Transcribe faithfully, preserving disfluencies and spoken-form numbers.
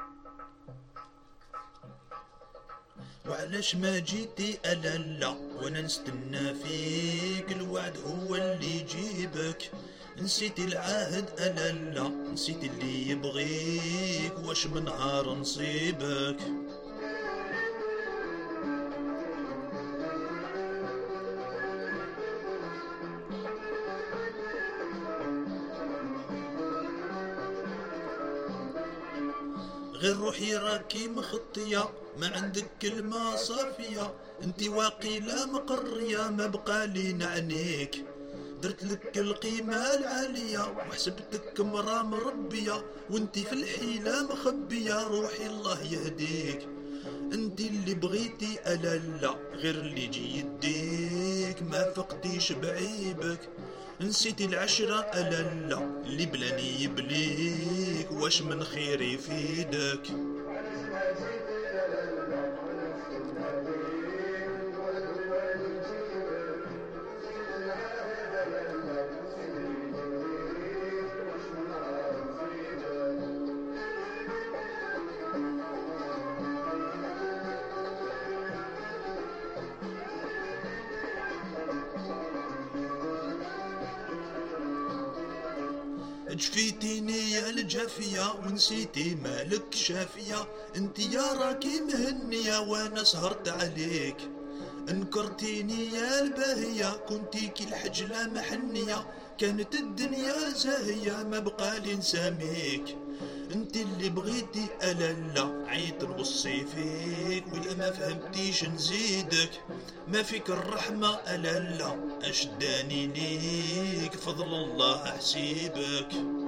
وعلاش ما جيتي ألا لا وانا نستنى فيك، الوعد هو اللي يجيبك. نسيتي العهد ألا لا، نسيتي اللي يبغيك، واش من نهار نصيبك. غير روحي راكي مخطية، ما عندك كلمة صافية، انتي واقيلة مقرية، ما بقالي نعنيك. درت لك القيمة العالية وحسبتك مرا مربية، وانتي في الحيلة مخبية، روحي الله يهديك. انتي اللي بغيتي ألا لا، غير اللي جي يديك، ما فقتيش بعيبك. نسيتي العشرة ألا لا، اللي بلاني يبليك، واش من خير يفيدك. جفيتيني يا الجافية ونسيتي مالك شافية، انتي يا راكي مهنية وانا سهرت عليك. انكرتيني يا الباهية، كنتي كي الحجلة محنية، كانت الدنيا زاهية، ما بقالي نساميك. انتي اللي بغيتي ألا لا، عيط نوصي فيك، ولا ما فهمتيش نزيدك. ما فيك الرحمة ألا لا، أشداني ليك، فضل الله أحسيبك.